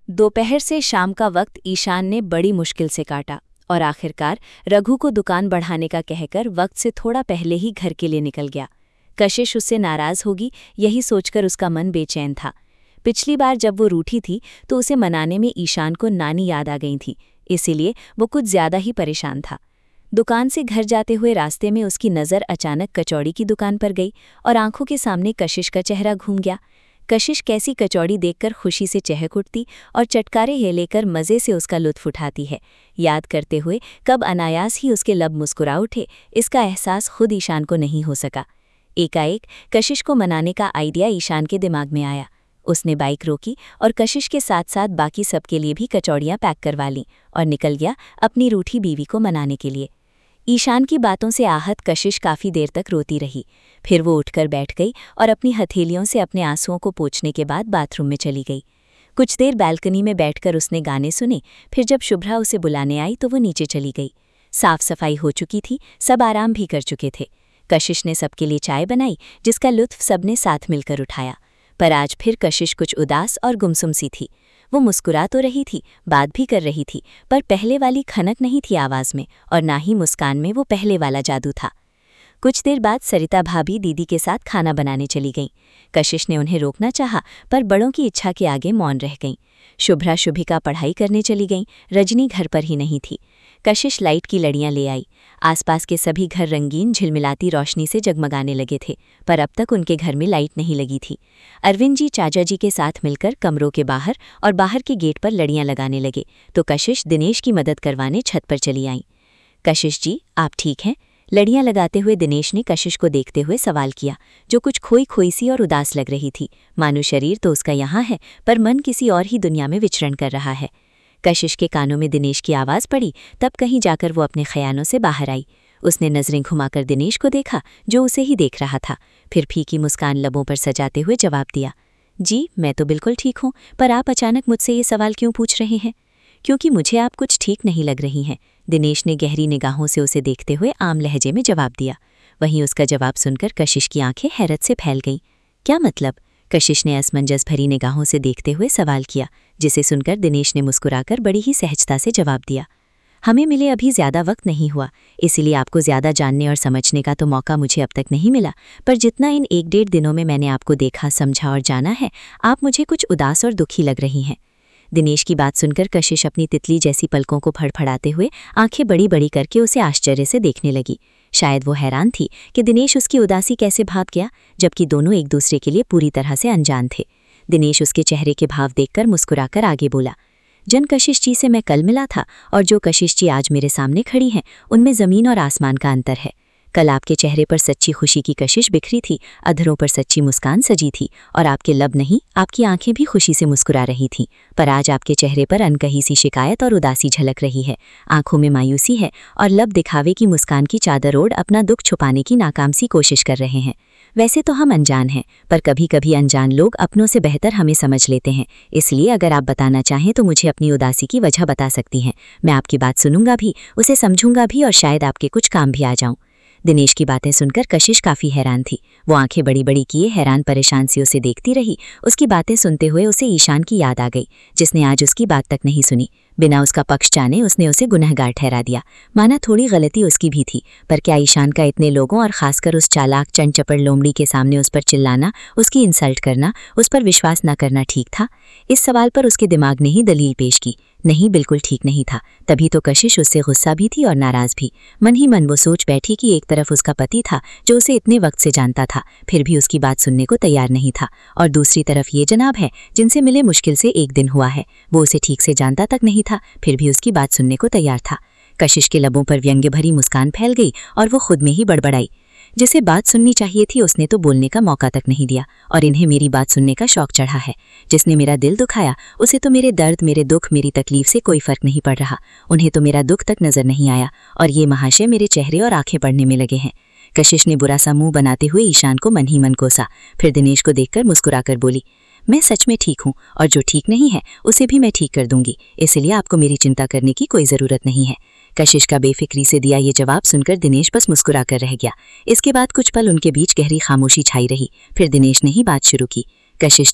दोपहर से शाम का वक्त ईशान ने बड़ी मुश्किल से काटा और आखिरकार रघु को दुकान बढ़ाने का कहकर वक्त से थोड़ा पहले ही घर के लिए निकल गया। कशिश उससे नाराज होगी यही सोचकर उसका मन बेचैन था। पिछली बार जब वो रूठी थी तो उसे मनाने में ईशान को नानी याद आ गई थी, इसीलिए वो कुछ ज्यादा ही परेशान था। दुकान से घर जाते हुए रास्ते में उसकी नज़र अचानक कचौड़ी की दुकान पर गई और आंखों के सामने कशिश का चेहरा घूम गया। कशिश कैसी कचौड़ी देखकर खुशी से चहक उठती और चटकारे ये लेकर मज़े से उसका लुत्फ उठाती है, याद करते हुए कब अनायास ही उसके लब मुस्कुरा उठे, इसका एहसास खुद ईशान को नहीं हो सका। एकाएक कशिश को मनाने का आइडिया ईशान के दिमाग में आया। उसने बाइक रोकी और कशिश के साथ साथ बाकी सबके लिए भी कचौड़ियाँ पैक करवा लीं और निकल गया अपनी रूठी बीवी को मनाने के लिए। ईशान की बातों से आहत कशिश काफ़ी देर तक रोती रही। फिर वो उठकर बैठ गई और अपनी हथेलियों से अपने आंसुओं को पोंछने के बाद बाथरूम में चली गई। कुछ देर बालकनी में बैठकर उसने गाने सुने। फिर जब शुभ्रा उसे बुलाने आई तो वो नीचे चली गई। साफ सफाई हो चुकी थी, सब आराम भी कर चुके थे। कशिश ने सबके लिए चाय बनाई जिसका लुत्फ सबने साथ मिलकर उठाया। पर आज फिर कशिश कुछ उदास और गुमसुम सी थी। वो मुस्कुरा तो रही थी, बात भी कर रही थी, पर पहले वाली खनक नहीं थी आवाज़ में और ना ही मुस्कान में वो पहले वाला जादू था। कुछ देर बाद सरिता भाभी दीदी के साथ खाना बनाने चली गईं। कशिश ने उन्हें रोकना चाहा, पर बड़ों की इच्छा के आगे मौन रह गईं। शुभ्रा शुभिका पढ़ाई करने चली गईं, रजनी घर पर ही नहीं थी। कशिश लाइट की लड़ियां ले आई। आसपास के सभी घर रंगीन झिलमिलाती रोशनी से जगमगाने लगे थे, पर अब तक उनके घर में लाइट नहीं लगी थी। अरविंद जी चाचा जी के साथ मिलकर कमरों के बाहर और बाहर के गेट पर लड़ियां लगाने लगे, तो कशिश दिनेश की मदद करवाने छत पर चली आईं। कशिश जी, आप ठीक हैं? लड़ियां लगाते हुए दिनेश ने कशिश को देखते हुए सवाल किया, जो कुछ खोई खोई सी और उदास लग रही थी। मानो शरीर तो उसका यहाँ है, पर मन किसी और ही दुनिया में विचरण कर रहा है। कशिश के कानों में दिनेश की आवाज़ पड़ी, तब कहीं जाकर वो अपने ख्यालों से बाहर आई। उसने नज़रें घुमाकर दिनेश को देखा, जो उसे ही देख रहा था। फिर फीकी मुस्कान लबों पर सजाते हुए जवाब दिया, जी मैं तो बिल्कुल ठीक हूँ, पर आप अचानक मुझसे ये सवाल क्यों पूछ रहे हैं? क्योंकि मुझे आप कुछ ठीक नहीं लग रही हैं, दिनेश ने गहरी निगाहों से उसे देखते हुए आम लहजे में जवाब दिया। वहीं उसका जवाब सुनकर कशिश की आंखें हैरत से फैल गईं। क्या मतलब? कशिश ने असमंजस भरी निगाहों से देखते हुए सवाल किया, जिसे सुनकर दिनेश ने मुस्कुराकर बड़ी ही सहजता से जवाब दिया, हमें मिले अभी ज़्यादा वक्त नहीं हुआ, इसीलिए आपको ज़्यादा जानने और समझने का तो मौका मुझे अब तक नहीं मिला, पर जितना इन 1-1.5 दिनों में मैंने आपको देखा, समझा और जाना है, आप मुझे कुछ उदास और दुखी लग रही हैं। दिनेश की बात सुनकर कशिश अपनी तितली जैसी पलकों को फड़फड़ाते हुए आंखें बड़ी बड़ी करके उसे आश्चर्य से देखने लगी। शायद वो हैरान थी कि दिनेश उसकी उदासी कैसे भाग गया, जबकि दोनों एक दूसरे के लिए पूरी तरह से अनजान थे। दिनेश उसके चेहरे के भाव देखकर मुस्कुराकर आगे बोला, जन कशिश जी से मैं कल मिला था और जो कशिश जी आज मेरे सामने खड़ी हैं, उनमें ज़मीन और आसमान का अंतर है। कल आपके चेहरे पर सच्ची खुशी की कशिश बिखरी थी, अधरों पर सच्ची मुस्कान सजी थी और आपके लब नहीं, आपकी आंखें भी खुशी से मुस्कुरा रही थीं। पर आज आपके चेहरे पर अनकही सी शिकायत और उदासी झलक रही है, आंखों में मायूसी है और लब दिखावे की मुस्कान की चादर ओढ़ अपना दुख छुपाने की नाकाम सी कोशिश कर रहे हैं। वैसे तो हम अनजान हैं, पर कभी कभी अनजान लोग अपनों से बेहतर हमें समझ लेते हैं। इसलिए अगर आप बताना चाहें तो मुझे अपनी उदासी की वजह बता सकती हैं। मैं आपकी बात सुनूंगा भी, उसे समझूंगा भी और शायद आपके कुछ काम भी आ जाऊं। दिनेश की बातें सुनकर कशिश काफ़ी हैरान थी। वो आंखें बड़ी बड़ी किए हैरान परेशान सी उसे देखती रही। उसकी बातें सुनते हुए उसे ईशान की याद आ गई, जिसने आज उसकी बात तक नहीं सुनी। बिना उसका पक्ष जाने उसने उसे गुनहगार ठहरा दिया, माना थोड़ी गलती उसकी भी थी। पर क्या ईशान का इतने लोगों और खासकर उस चालाक चंचपड़ लोमड़ी के सामने उस पर चिल्लाना, उसकी इंसल्ट करना, उस पर विश्वास न करना ठीक था? इस सवाल पर उसके दिमाग ने ही दलील पेश की, नहीं बिल्कुल ठीक नहीं था। तभी तो कशिश उससे गुस्सा भी थी और नाराज़ भी। मन ही मन वो सोच बैठी कि एक तरफ उसका पति था जो उसे इतने वक्त से जानता था, फिर भी उसकी बात सुनने को तैयार नहीं था, और दूसरी तरफ ये जनाब है जिनसे मिले मुश्किल से 1 दिन हुआ है, वो उसे ठीक से जानता तक नहीं था, फिर भी उसकी बात सुनने को तैयार था। कशिश के लबों पर व्यंग्य भरी मुस्कान फैल गई और वो खुद में ही बड़बड़ाई, जिसे बात सुननी चाहिए थी उसने तो बोलने का मौका तक नहीं दिया, और इन्हें मेरी बात सुनने का शौक चढ़ा है। जिसने मेरा दिल दुखाया उसे तो मेरे दर्द, मेरे दुख, मेरी तकलीफ से कोई फर्क नहीं पड़ रहा। उन्हें तो मेरा दुख तक नजर नहीं आया और ये महाशय मेरे चेहरे और आंखें पड़ने में लगे हैं। कशिश ने बुरा सा मुंह बनाते हुए ईशान को मन ही मन कोसा, फिर दिनेश को देखकर मुस्कुराकर बोली, मैं सच में ठीक हूँ और जो ठीक नहीं है उसे भी मैं ठीक कर दूंगी, इसलिए आपको मेरी चिंता करने की कोई ज़रूरत नहीं है। कशिश का बेफिक्री से दिया ये जवाब सुनकर दिनेश बस मुस्कुरा कर रह गया। इसके बाद कुछ पल उनके बीच गहरी खामोशी छाई रही। फिर दिनेश ने ही बात शुरू की, कशिश जी,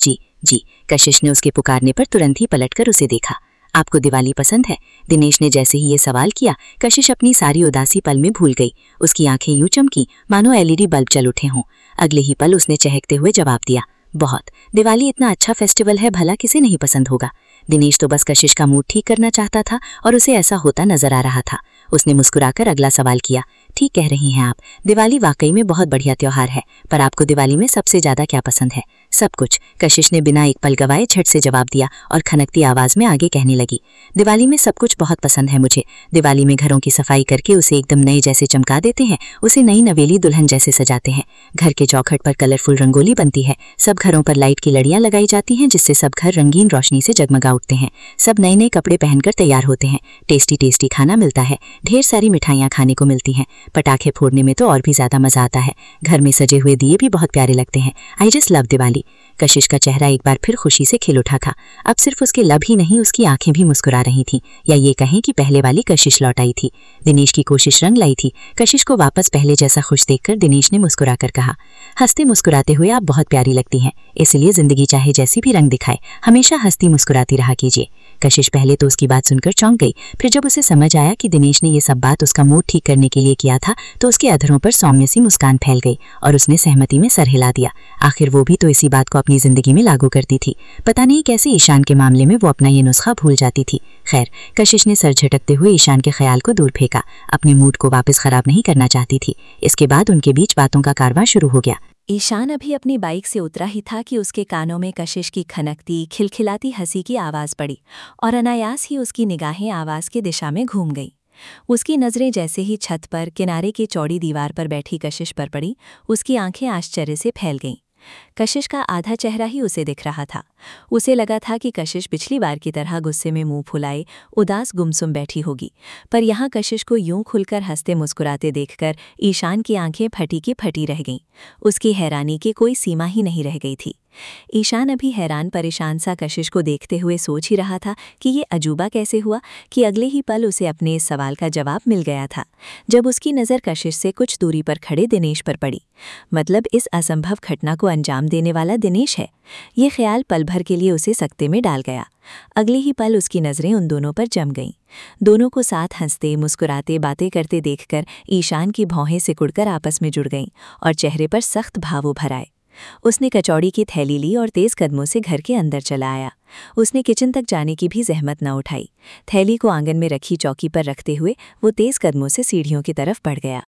जी। कशिश ने उसके पुकारने पर तुरंत ही पलटकर उसे देखा। आपको दिवाली पसंद है? दिनेश ने जैसे ही ये सवाल किया, कशिश अपनी सारी उदासी पल में भूल गई। उसकी आंखें यूं चमकी मानो एलईडी बल्ब चल उठे हों। अगले ही पल उसने चहकते हुए जवाब दिया, बहुत। दिवाली इतना अच्छा फेस्टिवल है, भला किसे नहीं पसंद होगा। दिनेश तो बस कशिश का मूड ठीक करना चाहता था और उसे ऐसा होता नजर आ रहा था। उसने मुस्कुराकर अगला सवाल किया, ठीक कह रही हैं आप, दिवाली वाकई में बहुत बढ़िया त्योहार है, पर आपको दिवाली में सबसे ज्यादा क्या पसंद है? सब कुछ। कशिश ने बिना एक पल गवाए झट से जवाब दिया और खनकती आवाज में आगे कहने लगी, दिवाली में सब कुछ बहुत पसंद है मुझे। दिवाली में घरों की सफाई करके उसे एकदम नए जैसे चमका देते हैं, उसे नई नवेली दुल्हन जैसे सजाते हैं। घर के चौखट पर कलरफुल रंगोली बनती है, सब घरों पर लाइट की लड़ियां लगाई जाती हैं जिससे सब घर रंगीन रोशनी से जगमगा उठते हैं। सब नए नए कपड़े पहनकर तैयार होते हैं, टेस्टी टेस्टी खाना मिलता है, ढेर सारी मिठाइयाँ खाने को मिलती हैं। पटाखे फोड़ने में तो और भी ज्यादा मजा आता है। घर में सजे हुए दिए भी बहुत प्यारे लगते हैं। I just love Diwali. Kashish का चेहरा एक बार फिर खुशी से खिल उठा था। अब सिर्फ उसके लब ही नहीं, उसकी आंखें भी मुस्कुरा रही थीं, या ये कहें कि पहले वाली कशिश लौट आई थी। दिनेश की कोशिश रंग लाई थी। कशिश को वापस पहले जैसा खुश देखकर दिनेश ने मुस्कुराकर कहा, हंसते मुस्कुराते हुए आप बहुत प्यारी लगती हैं, इसलिए जिंदगी चाहे जैसी भी रंग दिखाए, हमेशा हंसती मुस्कुराती रहा कीजिए। कशिश पहले तो उसकी बात सुनकर चौंक गई, फिर जब उसे समझ आया कि दिनेश ने ये सब बात उसका मूड ठीक करने के लिए किया था, तो उसके अधरों पर सौम्य सी मुस्कान फैल गई और उसने सहमति में सर हिला दिया। आखिर वो भी तो इसी बात को अपनी जिंदगी में लागू करती थी। पता नहीं कैसे ईशान के मामले में वो अपना ये नुस्खा भूल जाती थी। खैर, कशिश ने सर झटकते हुए ईशान के ख्याल को दूर फेंका। अपने मूड को वापस खराब नहीं करना चाहती थी। इसके बाद उनके बीच बातों का कारवां शुरू हो गया। ईशान अभी अपनी बाइक से उतरा ही था कि उसके कानों में कशिश की खनकती खिलखिलाती हंसी की आवाज़ पड़ी और अनायास ही उसकी निगाहें आवाज़ की दिशा में घूम गईं। उसकी नज़रें जैसे ही छत पर किनारे की चौड़ी दीवार पर बैठी कशिश पर पड़ी, उसकी आंखें आश्चर्य से फैल गईं। कशिश का आधा चेहरा ही उसे दिख रहा था। उसे लगा था कि कशिश पिछली बार की तरह गुस्से में मुंह फुलाए उदास गुमसुम बैठी होगी, पर यहाँ कशिश को यूं खुलकर हंसते मुस्कुराते देखकर ईशान की आंखें फटी की फटी रह गईं। उसकी हैरानी की कोई सीमा ही नहीं रह गई थी। ईशान अभी हैरान परेशान सा कशिश को देखते हुए सोच ही रहा था कि ये अजूबा कैसे हुआ कि अगले ही पल उसे अपने इस सवाल का जवाब मिल गया था, जब उसकी नज़र कशिश से कुछ दूरी पर खड़े दिनेश पर पड़ी। मतलब इस असंभव घटना को अंजाम देने वाला दिनेश है। ये ख्याल पल भर के लिए उसे सकते में डाल गया। अगले ही पल उसकी नज़रें उन दोनों पर जम गईं। दोनों को साथ हंसते मुस्कुराते बातें करते देखकर ईशान की भौहें सिकुड़कर आपस में जुड़ गईं और चेहरे पर सख्त भाव उभर आए। उसने कचौड़ी की थैली ली और तेज कदमों से घर के अंदर चला आया। उसने किचन तक जाने की भी जहमत न उठाई। थैली को आंगन में रखी चौकी पर रखते हुए वो तेज कदमों से सीढ़ियों की तरफ बढ़ गया।